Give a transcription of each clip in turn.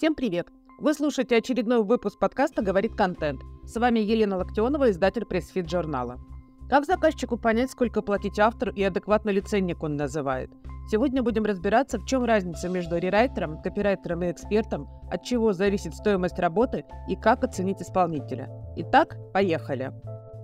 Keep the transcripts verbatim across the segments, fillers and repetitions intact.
Всем привет! Вы слушаете очередной выпуск подкаста «Говорит контент». С вами Елена Локтионова, издатель пресс-фит журнала. Как заказчику понять, сколько платить автору и адекватно ли ценник он называет? Сегодня будем разбираться, в чем разница между рерайтером, копирайтером и экспертом, от чего зависит стоимость работы и как оценить исполнителя. Итак, поехали!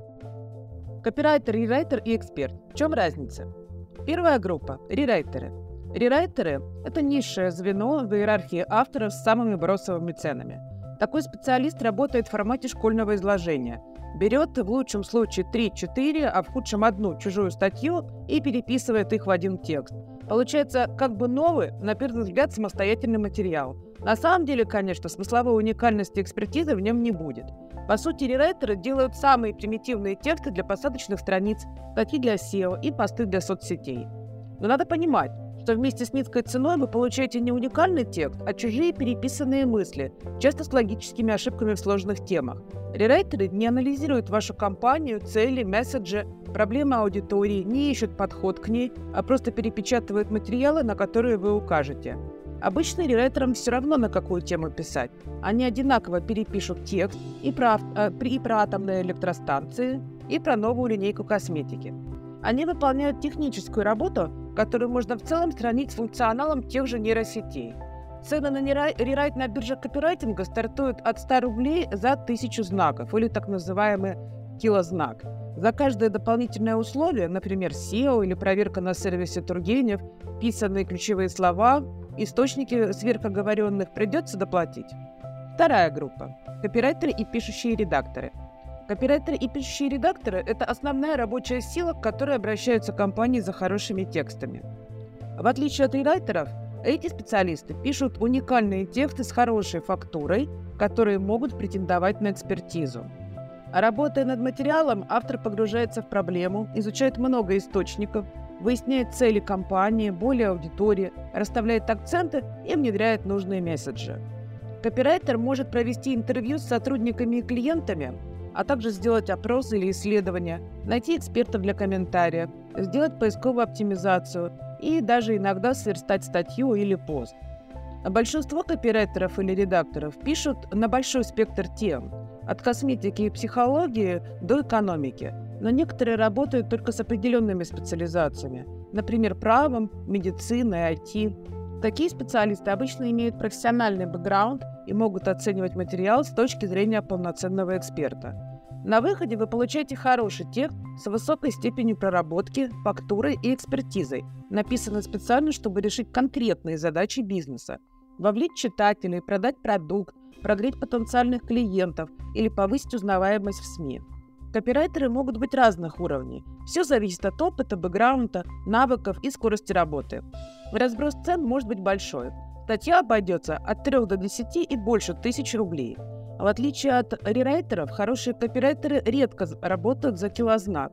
Копирайтер, рерайтер и эксперт. В чем разница? Первая группа – рерайтеры. Рерайтеры – это низшее звено в иерархии авторов с самыми бросовыми ценами. Такой специалист работает в формате школьного изложения. Берет в лучшем случае три-четыре, а в худшем одну чужую статью и переписывает их в один текст. Получается как бы новый, на первый взгляд, самостоятельный материал. На самом деле, конечно, смысловой уникальности экспертизы в нем не будет. По сути, рерайтеры делают самые примитивные тексты для посадочных страниц, статьи для сео и посты для соцсетей. Но надо понимать, что вместе с низкой ценой вы получаете не уникальный текст, а чужие переписанные мысли, часто с логическими ошибками в сложных темах. Рерайтеры не анализируют вашу кампанию, цели, месседжи, проблемы аудитории, не ищут подход к ней, а просто перепечатывают материалы, на которые вы укажете. Обычно рерайтерам все равно, на какую тему писать. Они одинаково перепишут текст и про, э, и про атомные электростанции, и про новую линейку косметики. Они выполняют техническую работу, которую можно в целом сравнить с функционалом тех же нейросетей. Цены на рерайт на бирже копирайтинга стартуют от ста рублей за тысячу знаков, или так называемый килознак. За каждое дополнительное условие, например, сео или проверка на сервисе Тургенев, вписанные ключевые слова, источники сверхоговоренных, придется доплатить. Вторая группа – копирайтеры и пишущие редакторы. Копирайтеры и пишущие редакторы – это основная рабочая сила, к которой обращаются компании за хорошими текстами. В отличие от рерайтеров, эти специалисты пишут уникальные тексты с хорошей фактурой, которые могут претендовать на экспертизу. А работая над материалом, автор погружается в проблему, изучает много источников, выясняет цели компании, боли аудитории, расставляет акценты и внедряет нужные месседжи. Копирайтер может провести интервью с сотрудниками и клиентами, а также сделать опросы или исследования, найти экспертов для комментариев, сделать поисковую оптимизацию и даже иногда сверстать статью или пост. А большинство копирайтеров или редакторов пишут на большой спектр тем, от косметики и психологии до экономики, но некоторые работают только с определенными специализациями, например, правом, медициной, ай ти. Такие специалисты обычно имеют профессиональный бэкграунд и могут оценивать материал с точки зрения полноценного эксперта. На выходе вы получаете хороший текст с высокой степенью проработки, фактурой и экспертизой, написанный специально, чтобы решить конкретные задачи бизнеса, вовлечь читателей, продать продукт, прогреть потенциальных клиентов или повысить узнаваемость в СМИ. Копирайтеры могут быть разных уровней. Все зависит от опыта, бэкграунда, навыков и скорости работы. Разброс цен может быть большой. Статья обойдется от трёх до десяти и больше тысяч рублей. В отличие от рерайтеров, хорошие копирайтеры редко работают за килознак,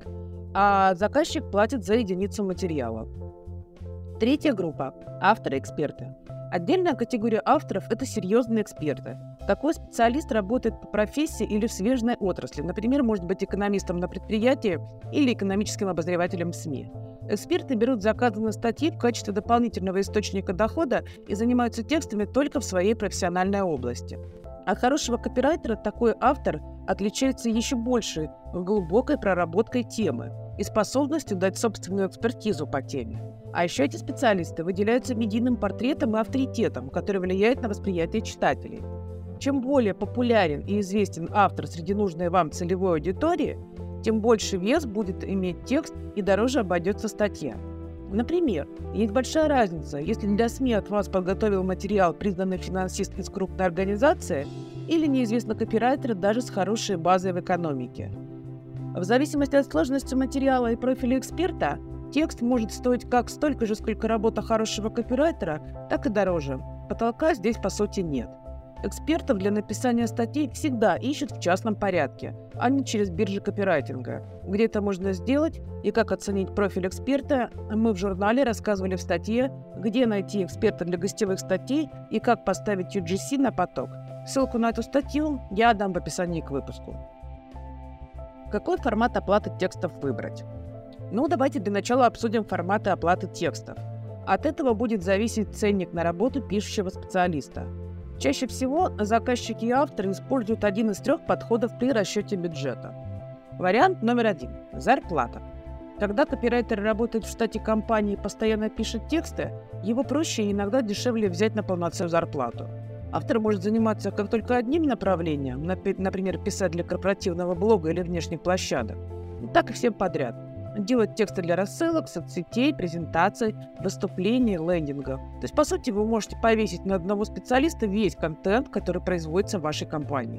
а заказчик платит за единицу материала. Третья группа – авторы-эксперты. Отдельная категория авторов – это серьезные эксперты. Такой специалист работает по профессии или в смежной отрасли, например, может быть экономистом на предприятии или экономическим обозревателем в СМИ. Эксперты берут заказы на статьи в качестве дополнительного источника дохода и занимаются текстами только в своей профессиональной области. От хорошего копирайтера такой автор отличается еще больше глубокой проработкой темы и способностью дать собственную экспертизу по теме. А еще эти специалисты выделяются медийным портретом и авторитетом, который влияет на восприятие читателей. Чем более популярен и известен автор среди нужной вам целевой аудитории, тем больше вес будет иметь текст и дороже обойдется статья. Например, есть большая разница, если для СМИ от вас подготовил материал признанный финансист из крупной организации или неизвестный копирайтер даже с хорошей базой в экономике. В зависимости от сложности материала и профиля эксперта, текст может стоить как столько же, сколько работа хорошего копирайтера, так и дороже. Потолка здесь по сути нет. Экспертов для написания статей всегда ищут в частном порядке, а не через биржи копирайтинга. Где это можно сделать и как оценить профиль эксперта, мы в журнале рассказывали в статье, где найти эксперта для гостевых статей и как поставить ю джи си на поток. Ссылку на эту статью я дам в описании к выпуску. Какой формат оплаты текстов выбрать? Ну, давайте для начала обсудим форматы оплаты текстов. От этого будет зависеть ценник на работу пишущего специалиста. Чаще всего заказчики и авторы используют один из трех подходов при расчете бюджета. Вариант номер один – зарплата. Когда копирайтер работает в штате компании и постоянно пишет тексты, его проще и иногда дешевле взять на полноценную зарплату. Автор может заниматься как только одним направлением, например, писать для корпоративного блога или внешних площадок, так и всем подряд. Делать тексты для рассылок, соцсетей, презентаций, выступлений, лендингов. То есть, по сути, вы можете повесить на одного специалиста весь контент, который производится в вашей компании.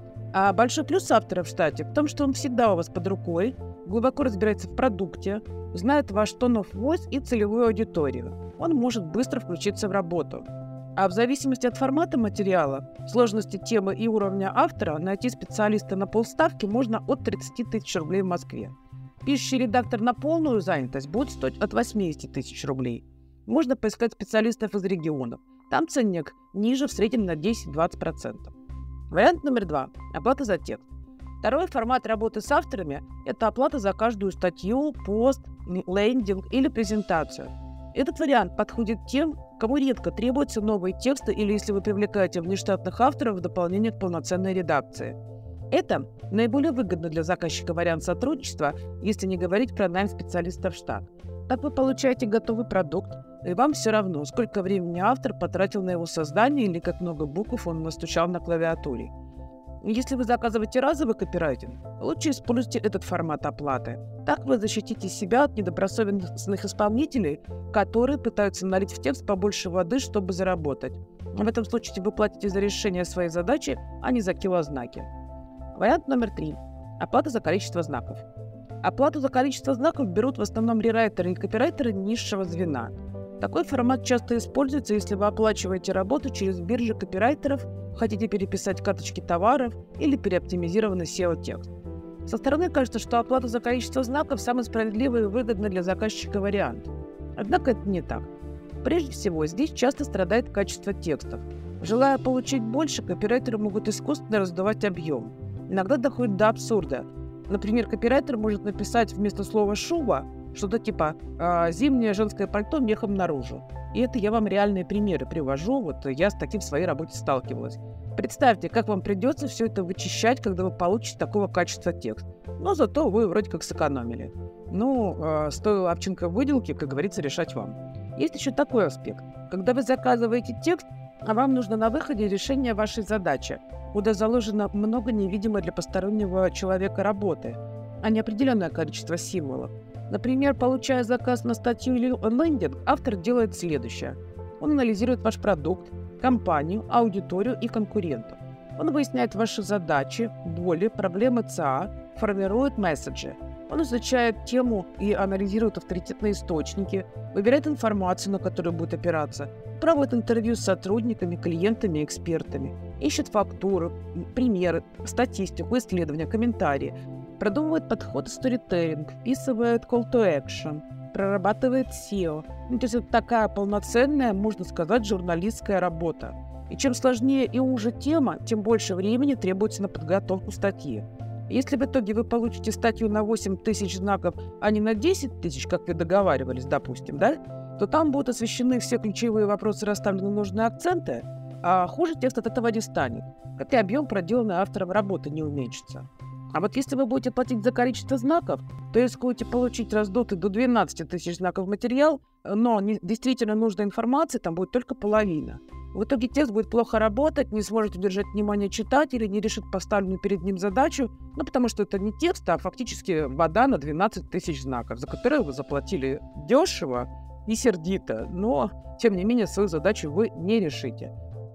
А большой плюс автора в штате в том, что он всегда у вас под рукой, глубоко разбирается в продукте, знает ваш tone of voice и целевую аудиторию. Он может быстро включиться в работу. А в зависимости от формата материала, сложности темы и уровня автора, найти специалиста на полставки можно от тридцати тысяч рублей в Москве. Пишущий редактор на полную занятость будет стоить от восьмидесяти тысяч рублей. Можно поискать специалистов из регионов. Там ценник ниже в среднем на десять-двадцать процентов. Вариант номер два – оплата за текст. Второй формат работы с авторами – это оплата за каждую статью, пост, лендинг или презентацию. Этот вариант подходит тем, кому редко требуются новые тексты или если вы привлекаете внештатных авторов в дополнение к полноценной редакции. Это наиболее выгодно для заказчика вариант сотрудничества, если не говорить про найм специалистов в штат. Так вы получаете готовый продукт, и вам все равно, сколько времени автор потратил на его создание или как много букв он настучал на клавиатуре. Если вы заказываете разовый копирайтинг, лучше используйте этот формат оплаты. Так вы защитите себя от недобросовестных исполнителей, которые пытаются налить в текст побольше воды, чтобы заработать. В этом случае вы платите за решение своей задачи, а не за килознаки. Вариант номер три. Оплата за количество знаков. Оплату за количество знаков берут в основном рерайтеры и копирайтеры низшего звена. Такой формат часто используется, если вы оплачиваете работу через биржи копирайтеров, хотите переписать карточки товаров или переоптимизированный сео-текст. Со стороны кажется, что оплата за количество знаков – самый справедливый и выгодный для заказчика вариант. Однако это не так. Прежде всего, здесь часто страдает качество текстов. Желая получить больше, копирайтеры могут искусственно раздувать объем. Иногда доходит до абсурда. Например, копирайтер может написать вместо слова «шуба» что-то типа э, «зимнее женское пальто мехом наружу». И это я вам реальные примеры привожу, вот я с таким в своей работе сталкивалась. Представьте, как вам придется все это вычищать, когда вы получите такого качества текст. Но зато вы вроде как сэкономили. Ну, э, стоило овчинка в выделке, как говорится, решать вам. Есть еще такой аспект. Когда вы заказываете текст, а вам нужно на выходе решение вашей задачи, куда заложено много невидимой для постороннего человека работы, а не определенное количество символов. Например, получая заказ на статью или лендинг, автор делает следующее. Он анализирует ваш продукт, компанию, аудиторию и конкурентов. Он выясняет ваши задачи, боли, проблемы ЦА, формирует месседжи. Он изучает тему и анализирует авторитетные источники, выбирает информацию, на которую будет опираться, проводит интервью с сотрудниками, клиентами и экспертами, ищет фактуры, примеры, статистику, исследования, комментарии, продумывает подход сторителлинг, вписывает call to action, прорабатывает сео. Ну, то есть это такая полноценная, можно сказать, журналистская работа. И чем сложнее и уже тема, тем больше времени требуется на подготовку статьи. Если в итоге вы получите статью на восемь тысяч знаков, а не на десять тысяч, как вы договаривались, допустим, да, то там будут освещены все ключевые вопросы, расставлены нужные акценты, а хуже текст от этого не станет, хотя объем проделанной автором работы не уменьшится. А вот если вы будете платить за количество знаков, то рискуете получить раздутый до двенадцати тысяч знаков материал, но не, действительно нужной информации там будет только половина. В итоге текст будет плохо работать, не сможет удержать внимание читателя, не решит поставленную перед ним задачу, ну потому что это не текст, а фактически вода на двенадцать тысяч знаков, за которые вы заплатили дешево и сердито, но, тем не менее, свою задачу вы не решите.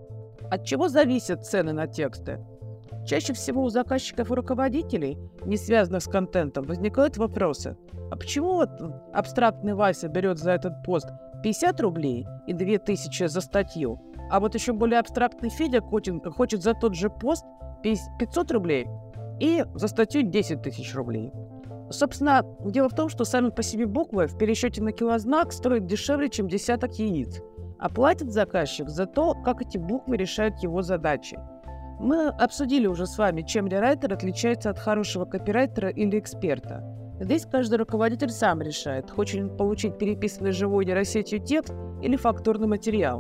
От чего зависят цены на тексты? Чаще всего у заказчиков и руководителей, не связанных с контентом, возникают вопросы. А почему вот абстрактный Вася берет за этот пост пятьдесят рублей и две тысячи за статью, а вот еще более абстрактный Федя хочет, хочет за тот же пост пятьсот рублей и за статью десять тысяч рублей? Собственно, дело в том, что сами по себе буквы в пересчете на килознак стоят дешевле, чем десяток яиц, а платит заказчик за то, как эти буквы решают его задачи. Мы обсудили уже с вами, чем рерайтер отличается от хорошего копирайтера или эксперта. Здесь каждый руководитель сам решает, хочет он получить переписанный живой нейросетью текст или фактурный материал.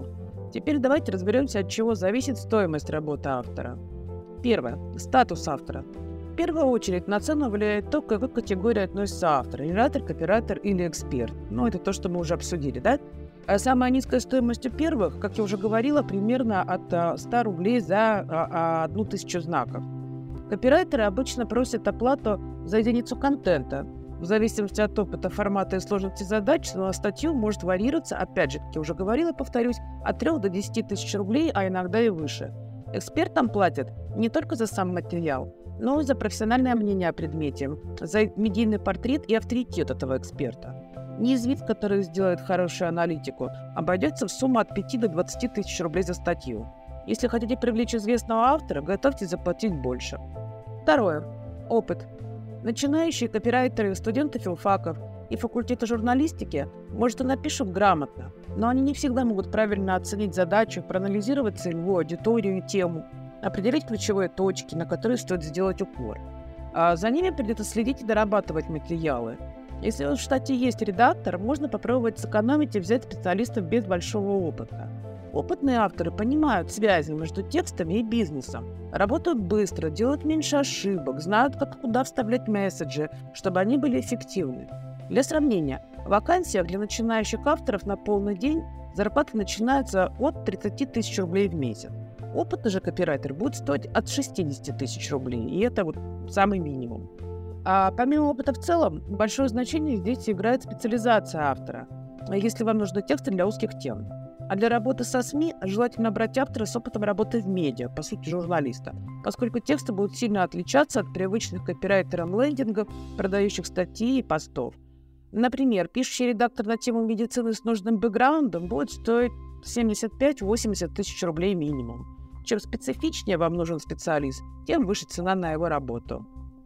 Теперь давайте разберемся, от чего зависит стоимость работы автора. Первое. Статус автора. В первую очередь на цену влияет то, к какой категории относится автор. Редактор, копирайтер или эксперт. Ну, это то, что мы уже обсудили, да? А самая низкая стоимость у первых, как я уже говорила, примерно от ста рублей за одну тысячу знаков. Копирайтеры обычно просят оплату за единицу контента. В зависимости от опыта, формата и сложности задач, на статью может варьироваться, опять же, как я уже говорила, повторюсь, от трёх до десяти тысяч рублей, а иногда и выше. Экспертам платят не только за сам материал, но и за профессиональное мнение о предмете, за медийный портрет и авторитет этого эксперта. Неизвестный, который сделает хорошую аналитику, обойдется в сумму от пяти до двадцати тысяч рублей за статью. Если хотите привлечь известного автора, готовьтесь заплатить больше. Второе. Опыт. Начинающие копирайтеры, студенты филфаков и факультета журналистики, может, и напишут грамотно, но они не всегда могут правильно оценить задачу, проанализировать целевую аудиторию и тему, определить ключевые точки, на которые стоит сделать упор. А за ними придется следить и дорабатывать материалы. Если в штате есть редактор, можно попробовать сэкономить и взять специалистов без большого опыта. Опытные авторы понимают связи между текстами и бизнесом, работают быстро, делают меньше ошибок, знают, как куда вставлять месседжи, чтобы они были эффективны. Для сравнения, в вакансиях для начинающих авторов на полный день зарплата начинается от тридцати тысяч рублей в месяц. Опытный же копирайтер будет стоить от шестидесяти тысяч рублей, и это вот самый минимум. А помимо опыта в целом, большое значение здесь играет специализация автора, если вам нужны тексты для узких тем. А для работы со СМИ желательно брать автора с опытом работы в медиа, по сути журналиста, поскольку тексты будут сильно отличаться от привычных копирайтерам лендингов, продающих статьи и постов. Например, пишущий редактор на тему медицины с нужным бэкграундом будет стоить семьдесят пять - восемьдесят тысяч рублей минимум. Чем специфичнее вам нужен специалист, тем выше цена на его работу.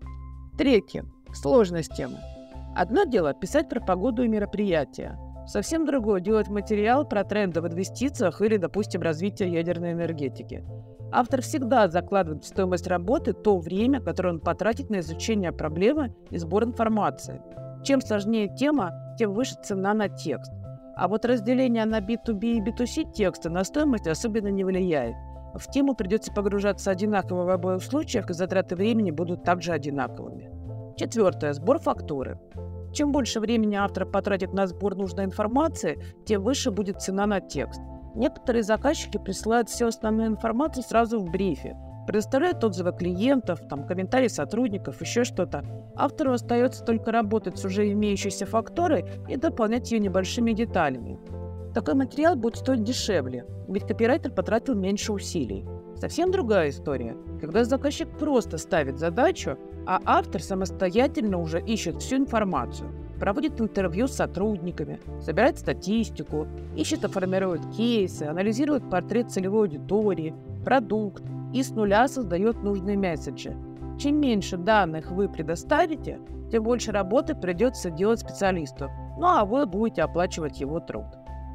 Третье. Сложность темы. Одно дело писать про погоду и мероприятия. Совсем другое делать материал про тренды в инвестициях или, допустим, развитие ядерной энергетики. Автор всегда закладывает в стоимость работы то время, которое он потратит на изучение проблемы и сбор информации. Чем сложнее тема, тем выше цена на текст. А вот разделение на би ту би и би ту си тексты на стоимость особенно не влияет. В тему придется погружаться одинаково в обоих случаях, и затраты времени будут также одинаковыми. Четвертое. Сбор фактуры. Чем больше времени автор потратит на сбор нужной информации, тем выше будет цена на текст. Некоторые заказчики присылают всю основную информацию сразу в брифе, предоставляют отзывы клиентов, там, комментарии сотрудников, еще что-то. Автору остается только работать с уже имеющейся фактурой и дополнять ее небольшими деталями. Такой материал будет стоить дешевле, ведь копирайтер потратил меньше усилий. Совсем другая история, когда заказчик просто ставит задачу, а автор самостоятельно уже ищет всю информацию, проводит интервью с сотрудниками, собирает статистику, ищет и формирует кейсы, анализирует портрет целевой аудитории, продукт и с нуля создает нужные месседжи. Чем меньше данных вы предоставите, тем больше работы придется делать специалисту, ну а вы будете оплачивать его труд.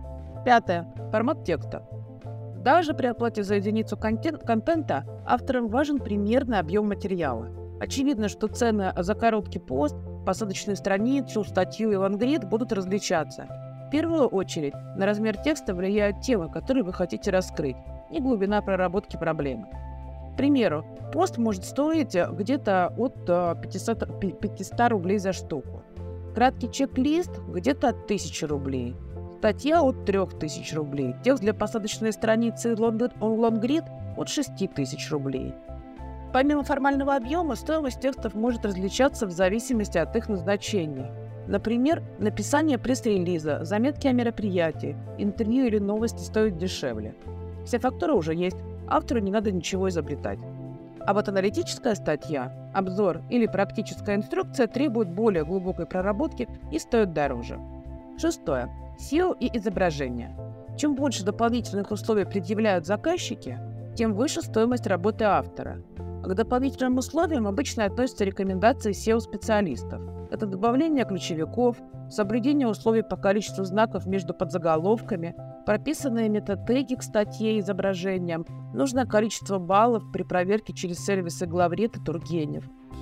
Пятое. Формат текста. Даже при оплате за единицу контент, контента авторам важен примерный объем материала. Очевидно, что цены за короткий пост, посадочную страницу, статью и лонгрид будут различаться. В первую очередь на размер текста влияют темы, которые вы хотите раскрыть, и глубина проработки проблемы. К примеру, пост может стоить где-то от пятисот рублей за штуку. Краткий чек-лист где-то от тысячи рублей. Статья от трёх тысяч рублей. Текст для посадочной страницы лонгрид от шести тысяч рублей. Помимо формального объема, стоимость текстов может различаться в зависимости от их назначения. Например, написание пресс-релиза, заметки о мероприятии, интервью или новости стоят дешевле. Вся фактура уже есть, автору не надо ничего изобретать. А вот аналитическая статья, обзор или практическая инструкция требуют более глубокой проработки и стоят дороже. Шестое. сео и изображение. Чем больше дополнительных условий предъявляют заказчики, тем выше стоимость работы автора. К дополнительным условиям обычно относятся рекомендации сео-специалистов. Это добавление ключевиков, соблюдение условий по количеству знаков между подзаголовками, прописанные метатеги к статье и изображениям, нужное количество баллов при проверке через сервисы Главред и Тургенев.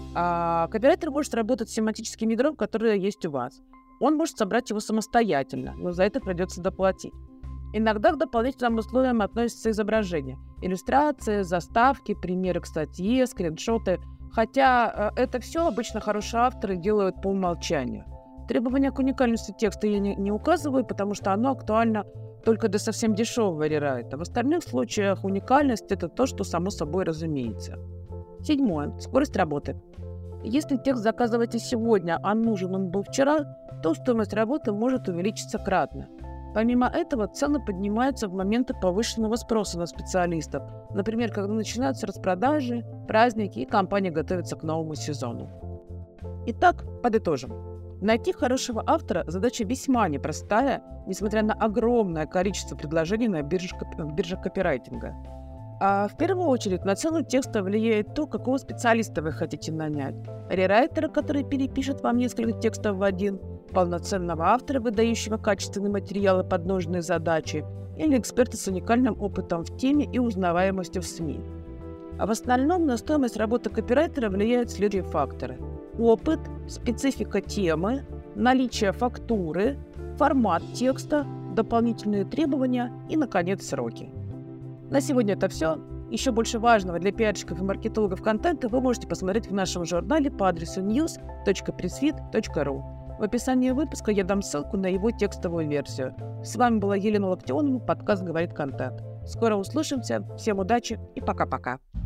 А копирайтер может работать с семантическим ядром, которое есть у вас. Он может собрать его самостоятельно, но за это придется доплатить. Иногда к дополнительным условиям относятся изображения, иллюстрации, заставки, примеры к статье, скриншоты. Хотя э, это все обычно хорошие авторы делают по умолчанию. Требования к уникальности текста я не, не указываю, потому что оно актуально только для совсем дешевого рерайта. В остальных случаях уникальность – это то, что само собой разумеется. Седьмое. Скорость работы. Если текст заказываете сегодня, а нужен он был вчера, то стоимость работы может увеличиться кратно. Помимо этого, цены поднимаются в моменты повышенного спроса на специалистов, например, когда начинаются распродажи, праздники и компания готовится к новому сезону. Итак, подытожим. Найти хорошего автора – задача весьма непростая, несмотря на огромное количество предложений на бирже, бирже копирайтинга. А в первую очередь на цену текста влияет то, какого специалиста вы хотите нанять. Рерайтера, который перепишет вам несколько текстов в один, полноценного автора, выдающего качественные материалы под нужные задачи, или эксперта с уникальным опытом в теме и узнаваемостью в СМИ. А в остальном на стоимость работы копирайтера влияют следующие факторы: опыт, специфика темы, наличие фактуры, формат текста, дополнительные требования и, наконец, сроки. На сегодня это все. Еще больше важного для пиарщиков и маркетологов контента вы можете посмотреть в нашем журнале по адресу news точка пресс-фит точка ру. В описании выпуска я дам ссылку на его текстовую версию. С вами была Елена Локтионова, подкаст «Говорит контент». Скоро услышимся, всем удачи и пока-пока.